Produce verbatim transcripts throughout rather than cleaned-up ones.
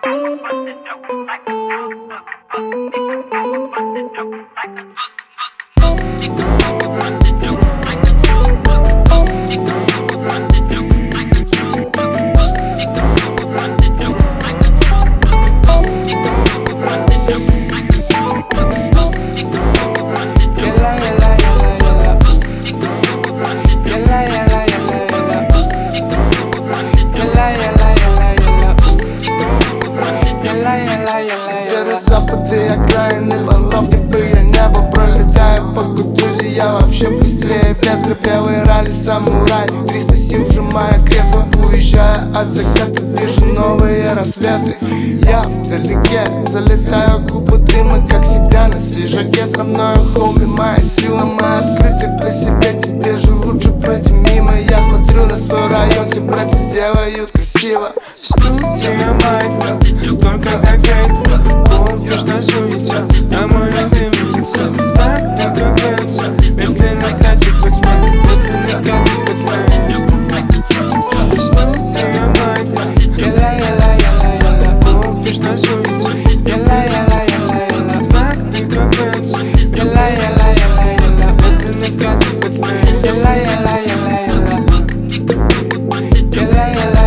Северо-запады, окраины, ловки бы я небо пролетаю по Кутюзе, я вообще быстрее ветра. Белый ралли, самурай, триста сил сжимая кресло. Уезжая от заката, вижу новые рассветы. Я вдалеке залетаю, клубы дыма, как себя на свежаке. Со мною хоми, моя сила, моя открыта для себя. Тебе же лучше пройти мимо. Я смотрю на свой район, все братья делают красиво. Студия Майка, только агент, голос в вечной суете, на мой любимый лицо. Знак не кагается, медленно катит во тьме, медленно катит во тьме. Студия Майка, Ела-ела-ела-ела, голос в вечной суете, ела-ела-ела-ела, знак не кагается, ела-ела-ела-ела, медленно катит во тьме. ела-ела-ела-ела, ела-ела-ела-ела,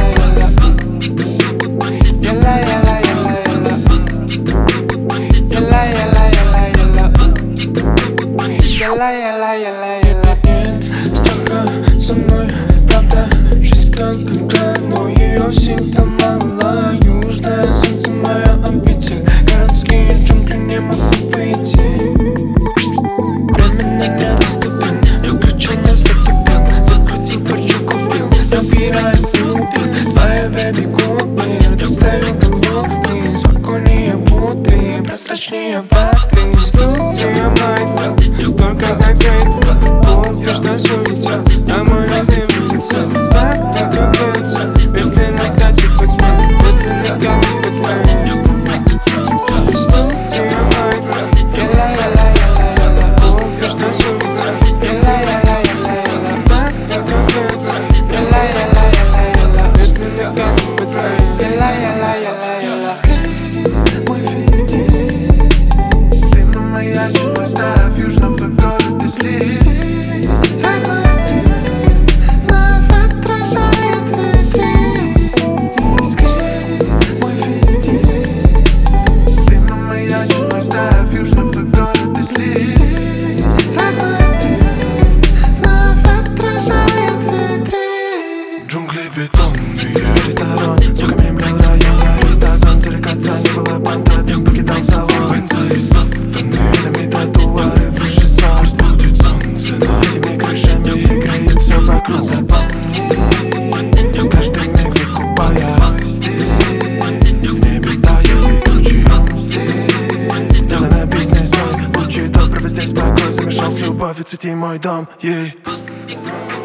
ела-ела-ела-ела. Нет страха со мной, правда, жизнь как игра, но ее всегда мало. Южное солнце моя обитель, городские джунгли не могут выйти. Время недоступен, выключение затупил, закрутил, порчу купил, набираю глубин. Твоя бэби купил, доставил до луны, спокойнее будто, прозрачнее воды. Студия Майка, только агент, голос в вечной суете, на мой любимый лицо. Знак не кагается, медленно катит во тьме, медленно катит во тьме. Студия Майка, Ела-ела-ела-ела, голос в вечной суете, ела-ела-ела-ела, знак не кагается, ела-ела-ела-ела, медленно катит во тьме. ела-ела-ела-ела. Мой впереди, ты маячит, мой ставь южного города слиз. Родной стилист вновь отражает витрин. Искри, мой впереди, ты маячит, мой ставь южного города слиз. Родной стилист вновь отражает витрин. Джунгли бетонные, с трех сторон звуками мел район, горит огонь, зарекаться не было понта, дым покидал салон. Бензы истоптанные, видами тротуары, выше сорс, будет солнце над этими крышами и греет все вокруг. Запомни, каждый миг выкупая в небе таю летучий стиль. Делай на бизнес, стой, лучший доброго здесь покой, замешал с любовью, цвети мой дом, ей.